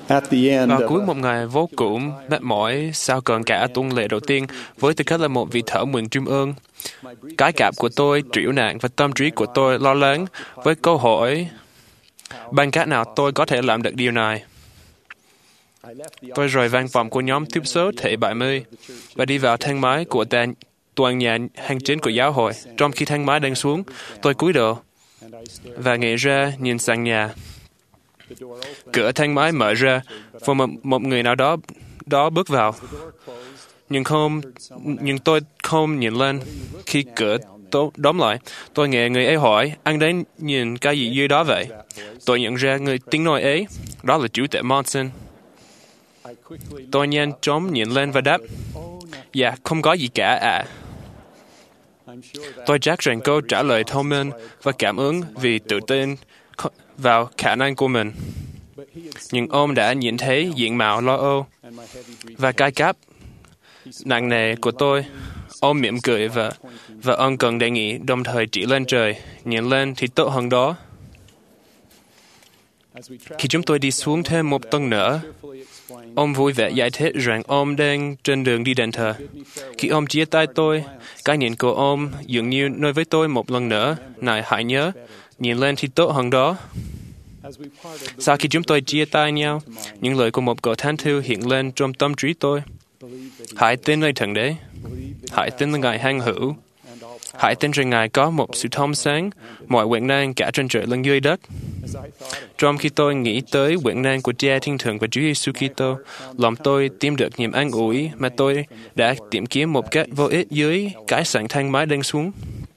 Vào cuối một ngày vô cùng mệt mỏi sau cơn cả tuần lễ đầu tiên, với tư cách là một vị thợ nguyện tri ân, cái cảm của tôi trĩu nạn và tâm trí của tôi lo lắng với câu hỏi bằng cách nào tôi có thể làm được điều này. Tôi rời văn phòng của nhóm tiếp số thể 70 và đi vào thang máy của tòa nhà hành chính của giáo hội. Trong khi thang máy đang xuống, tôi cúi đầu và nghĩ ra nhìn sang nhà. Cửa thang máy mở ra và một người nào đó bước vào. Nhưng tôi không nhìn lên. Khi cửa đóng lại, tôi nghe người ấy hỏi, anh đến nhìn cái gì dưới đó vậy? Tôi nhận ra người tiếng nói ấy, đó là chủ tịch Monson. Tôi nhanh chóng nhìn lên và đáp, dạ, không có gì cả ạ. Tôi chắc rằng câu trả lời thông minh và cảm ơn vì tự tin vào khả năng của mình. Nhưng ông đã nhìn thấy diện mạo lo âu và cái cáp nặng nề của tôi. Ông mỉm cười và ông cần đề nghị đồng thời chỉ lên trời. Nhìn lên thì tốt hơn đó. Khi chúng tôi đi xuống thêm một tầng nữa, ông vui vẻ giải thích rằng ông đang trên đường đi đền thờ. Khi ông chia tay tôi, cái nhìn của ông dường như nói với tôi một lần nữa, này hãy nhớ, nhìn lên thì tốt hơn đó. Sau khi chúng tôi chia tay nhau, những lời của một cậu thánh thư hiện lên trong tâm trí tôi. Hãy tin nơi Thượng Đế. Hãy tin là Ngài hằng hữu. Hãy tin rằng Ngài có một sự thông sáng, mọi quyền năng cả trên trời lẫn dưới đất. Trong khi tôi nghĩ tới quyền năng của Cha Thiên Thượng và Chúa Giêsu Kitô, lòng tôi tìm được niềm an ủi mà tôi đã tìm kiếm một cách vô ích dưới cái sảnh thang máy đang xuống.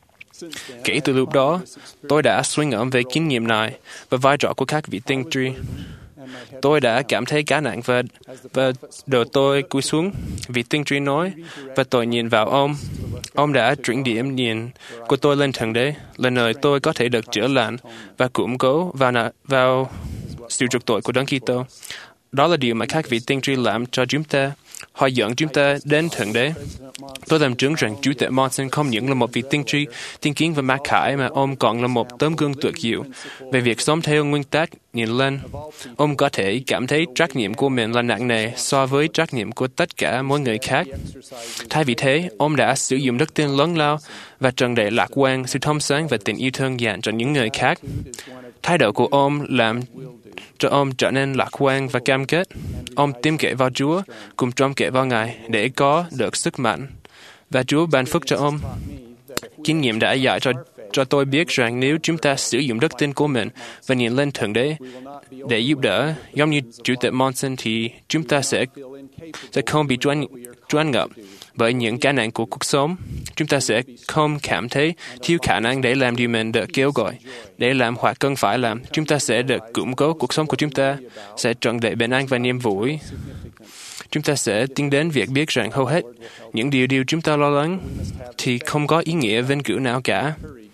Kể từ lúc đó, tôi đã suy ngẫm về kinh nghiệm này và vai trò của các vị tiên tri. Tôi đã cảm thấy cá nặng và đầu tôi cúi xuống. Vị tiên tri nói, và tôi nhìn vào ông. Ông đã chuyển điểm nhìn của tôi lên Thượng Đế, là nơi tôi có thể được chữa lành và củng cố vào sự chuộc tội của Đấng Kitô. Đó là điều mà các vị tiên tri làm cho chúng ta. Họ dẫn chúng ta đến Thượng Đế. Tôi làm chứng rằng Chủ tịch Monson không những là một vị tiên tri, tiên kiến và mặc khải, mà ông còn là một tấm gương tuyệt diệu về việc sống theo nguyên tắc nhìn lên. Ông có thể cảm thấy trách nhiệm của mình là nặng nề so với trách nhiệm của tất cả mỗi người khác. Thay vì thế, ông đã sử dụng đức tin lớn lao và tràn đầy lạc quan, sự thông sáng và tình yêu thương dành cho những người khác. Thái độ của ông làm cho ông trở nên lạc quan và cam kết. Ông tin cậy vào Chúa, cùng trông cậy vào Ngài để có được sức mạnh. Và Chúa ban phước cho ông. Kinh nghiệm đã dạy cho tôi biết rằng nếu chúng ta sử dụng đức tin của mình và nhìn lên Thượng Đế để giúp đỡ, giống như Chủ tịch Monson, thì chúng ta sẽ không bị choáng ngợp bởi những cá nạn của cuộc sống. Chúng ta sẽ không cảm thấy thiếu khả năng để làm điều mình được kêu gọi, để làm hoặc cần phải làm. Chúng ta sẽ được củng cố, cuộc sống của chúng ta sẽ tràn đầy bình an và niềm vui. Chúng ta sẽ tiến đến việc biết rằng hầu hết những điều chúng ta lo lắng thì không có ý nghĩa vĩnh cửu nào cả.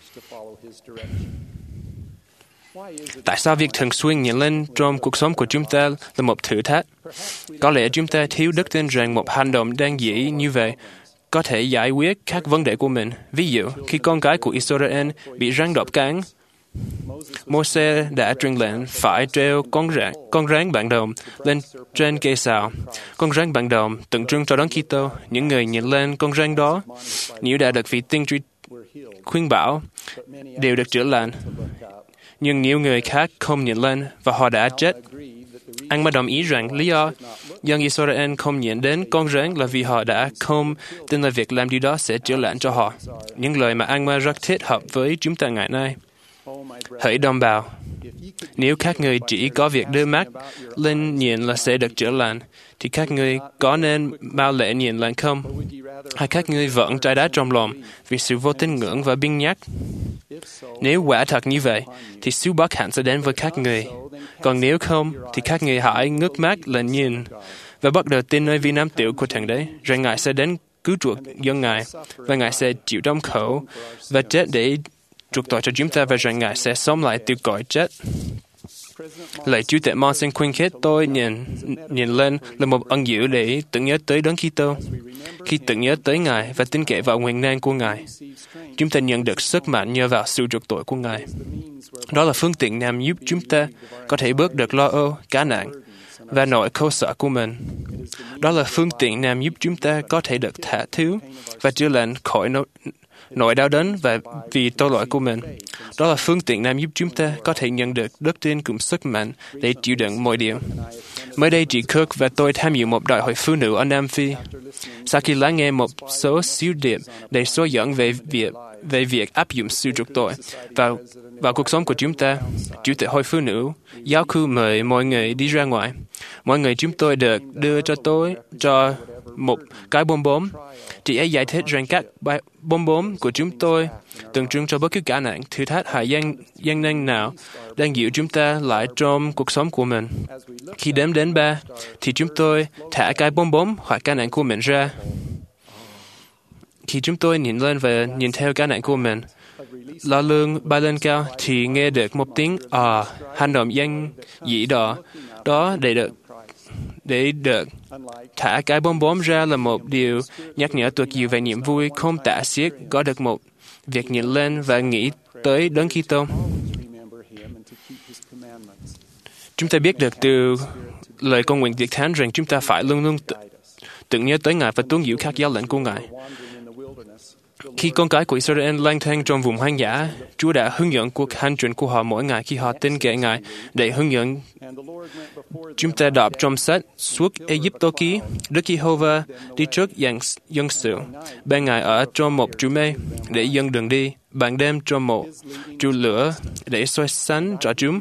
Tại sao việc thường xuyên nhìn lên trong cuộc sống của chúng ta là một thử thách? Có lẽ chúng ta thiếu đức tin rằng một hành động đơn giản như vậy có thể giải quyết các vấn đề của mình. Ví dụ, khi con cái của Israel bị rắn độc cắn, Mô-se đã truyền lệnh phải treo con rắn bằng đồng lên trên cây sào. Con rắn bằng đồng tượng trưng cho Đấng Kitô. Những người nhìn lên con rắn đó, nếu đã được vị tiên tri khuyên bảo, đều được chữa lành. Nhưng nhiều người khác không nhìn lên và họ đã chết. Anh mới đồng ý rằng lý do dân Israel không nhìn đến con rắn là vì họ đã không tin là việc làm điều đó sẽ chữa lành cho họ. Những lời mà anh mới rất thích hợp với chúng ta ngày nay. Hỡi đồng bào, nếu các người chỉ có việc đưa mắt lên nhìn là sẽ được chữa lành, thì các người có nên bao lệ nhìn lên không? Hay các người vẫn trái đá trong lòng vì sự vô tín ngưỡng và biếng nhác? Nếu quả thật như vậy, thì sự bất hạnh sẽ đến với các người. Còn nếu không, thì các người hãy ngước mắt lên nhìn và bắt đầu tin nơi vi nam tiểu của Thượng Đế, rằng Ngài sẽ đến cứu chuộc dân Ngài, và Ngài sẽ chịu đau khổ và chết để chuộc tội cho chúng ta, và rằng Ngài sẽ sống lại từ cõi chết. Lạy Chúa Tể Mon xin khuyên khích tôi nhìn lên là một ân dữ để tưởng nhớ tới Đấng Kitô. Khi tưởng nhớ tới Ngài và tin cậy vào quyền năng của Ngài, chúng ta nhận được sức mạnh nhờ vào sự chuộc tội của Ngài. Đó là phương tiện nhằm giúp chúng ta có thể bớt được lo âu, cá nặng và nỗi khổ sở của mình. Đó là phương tiện nhằm giúp chúng ta có thể được tha thứ và chữa lành khỏi nỗi đau đớn và vì tội lỗi của mình. Đó là phương tiện nhằm giúp chúng ta có thể nhận được đức tin cùng sức mạnh để chịu đựng mọi điều. Mới đây, chị Kirk và tôi tham dự một đại hội phụ nữ ở Nam Phi. Sau khi lắng nghe một số sứ điệp để số dẫn về việc áp dụng sự chuộc tội vào cuộc sống của chúng ta, Chủ tịch Hội Phụ Nữ giáo khu mời mọi người đi ra ngoài. Mọi người chúng tôi được đưa cho một cái bom bốm. Chị ấy giải thích rằng các bom bốm của chúng tôi tượng trưng cho bất cứ cả nạn, thử thách hay gian nan nào đang giữ chúng ta lại trong cuộc sống của mình. Khi đếm đến 3, thì chúng tôi thả cái bom bốm hoặc cả nạn của mình ra. Khi chúng tôi nhìn lên và nhìn theo cả nạn của mình, lo lương bay lên cao thì nghe được một tiếng hành động gian dĩ đó để được thả cái bom bốm ra là một điều nhắc nhở tuyệt diệu về niềm vui không tả xiết có được một việc nhìn lên và nghĩ tới Đấng Kitô. Chúng ta biết được từ lời cầu nguyện Tiệc Thánh rằng chúng ta phải luôn luôn tưởng nhớ tới Ngài và tuân giữ các giáo lệnh của Ngài. Khi con cái của Israel lang thang trong vùng hoang dã, Chúa đã hướng dẫn cuộc hành trình của họ mỗi ngày khi họ tin cậy Ngài để hướng dẫn. Chúng ta đọc trong sách Xuất Ai-cập ký, Đức Giê-hô-va đi trước dân sự, ban ngày ở trong một trụ mây để dẫn đường đi, ban đêm trong một trụ lửa để soi sáng cho chúng.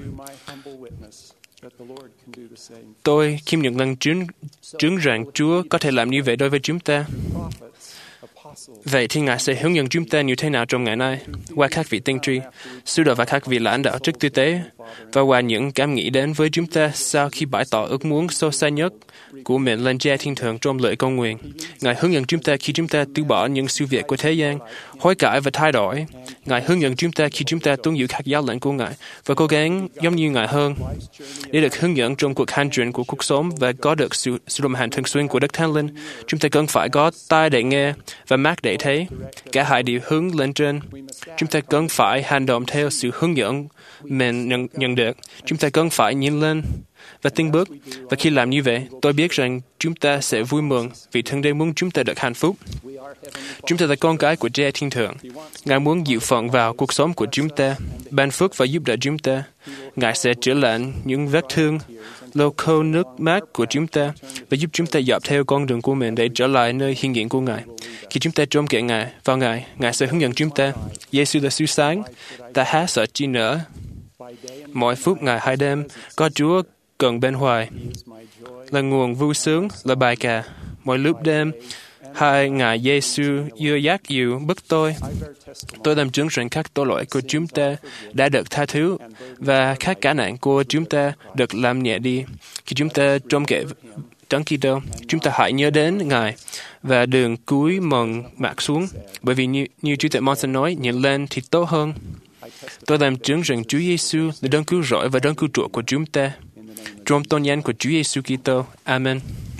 Tôi khiêm nhường lần chứng rằng Chúa có thể làm như vậy đối với chúng ta. Vậy thì Ngài sẽ hướng dẫn chúng ta như thế nào trong ngày nay, qua các vị tiên tri, sứ đồ và các vị lãnh đạo chức tư tế, và qua những cảm nghĩ đến với chúng ta sau khi bày tỏ ước muốn sâu xa nhất của mình lên Cha Thiên Thượng trong lời cầu nguyện. Ngài hướng dẫn chúng ta khi chúng ta từ bỏ những sự việc của thế gian, hối cải và thay đổi. Ngài hướng dẫn chúng ta khi chúng ta tuân giữ các giáo lệnh của Ngài và cố gắng giống như Ngài hơn. Để được hướng dẫn trong cuộc hành trình của cuộc sống và có được sự đồng hành thường xuyên của Đức Thánh Linh, chúng ta cần phải có tai để nghe và mắt để thấy. Cả hai đều hướng lên trên. Chúng ta cần phải hành động theo sự hướng dẫn mình nhận được. Chúng ta cần phải nhìn lên và tiến bước. Và khi làm như vậy, tôi biết rằng chúng ta sẽ vui mừng vì Thượng Đế muốn chúng ta được hạnh phúc. Chúng ta là con cái của Cha Thiên Thượng. Ngài muốn dự phận vào cuộc sống của chúng ta, ban phước và giúp đỡ chúng ta. Ngài sẽ chữa lành những vết thương, lau khô nước mắt của chúng ta và giúp chúng ta dọc theo con đường của mình để trở lại nơi hiện diện của Ngài. Khi chúng ta trông cậy Ngài, vào Ngài sẽ hướng dẫn chúng ta. Giê-xu là xứ sáng, ta há sợ chi nữa. Mỗi phút ngày hai đêm, có Chúa cần bên hoài. Là nguồn vui sướng, là bài ca. Mỗi lúc đêm, hai Ngài Giê-xu dưa dắt dịu bức tôi làm chứng rằng các tội lỗi của chúng ta đã được tha thứ và các cả nạn của chúng ta được làm nhẹ đi. Khi chúng ta trông cậy Đấng Kitô, chúng ta hãy nhớ đến Ngài và đừng cúi mặt xuống, bởi vì như Chủ tịch Monson nói, nhìn lên thì tốt hơn. Tôi làm chứng rằng Chúa Giê-xu là Đấng cứu rỗi và Đấng cứu chuộc của chúng ta. Trong tôn danh của Chúa Giê-xu Kitô. Amen.